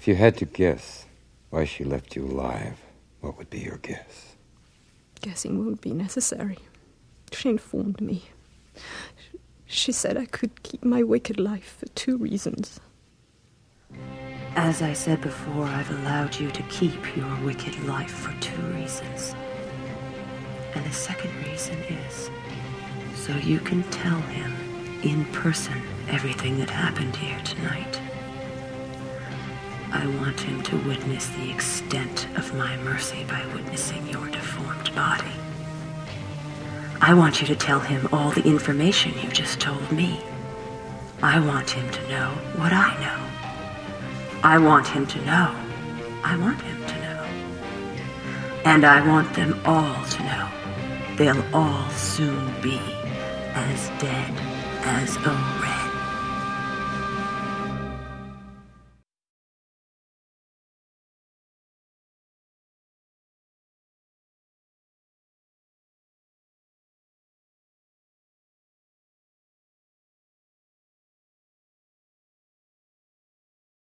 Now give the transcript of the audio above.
If you had to guess why she left you alive, what would be your guess? Guessing won't be necessary. She informed me. She said I could keep my wicked life for 2 reasons. As I said before, I've allowed you to keep your wicked life for 2 reasons. And the second reason is so you can tell him in person everything that happened here tonight. I want him to witness the extent of my mercy by witnessing your deformed body. I want you to tell him all the information you just told me. I want him to know what I know. I want him to know. I want him to know. And I want them all to know. They'll all soon be as dead as O'Reilly.